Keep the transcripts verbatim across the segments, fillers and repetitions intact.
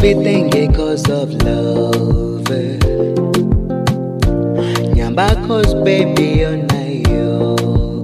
everything because of love. Nyamba cause baby you're not you.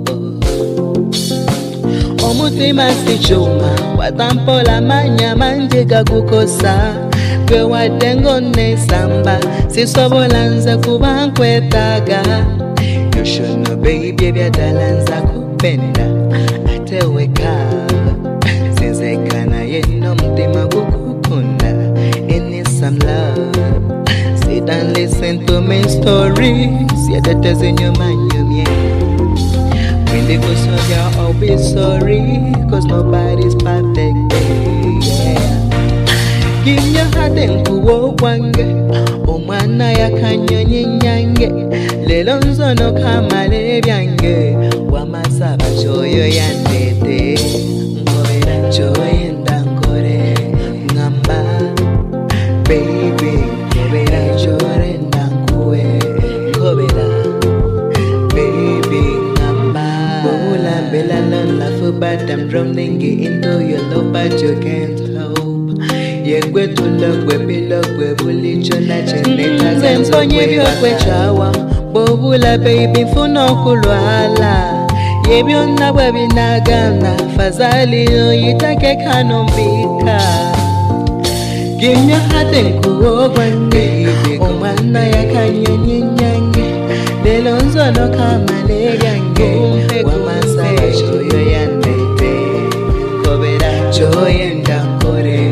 Omutima si chuma watampola manya manjega kukosa gwe wadengo ne samba sisobolanza kuba nkwetaga. You should know baby byadalanza kupenda ate weka sinzekana yeno mutima gukukunda. It needs some love. Sit and listen to my stories. Yeah, that is in your mind, you mean. When they go so you're always sorry, cause nobody's perfect, yeah. Give your heart and go wange omwana yakanyonye nyange lelo nzono kamale byange wamasaba choyo yandete ngobera choyo ndankore ngamba baby ngobera chore ndankue ngobera baby ngamba bula bela la for but I'm drowning into your love but you can't help. Yengwe tulogwe bilogwe bulichola cheneta zenponye byokwe chawa bobula baby funo kulwala yebyonna bwe binagana fazali oyitake kanombika. Give me your heart and go baby omwana yakanyonye nyange lelo nzono kamale byange wamasaba choyo yandete kobera choyo ndakore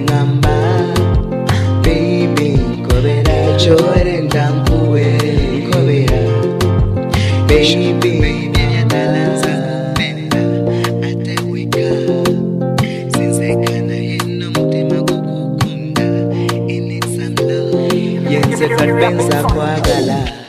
chore ndankue kobera baby baby yadalanza kupenda ate weka sinzekana yeno mutima gukukunda. It needs some love yenze kapenza kwagala.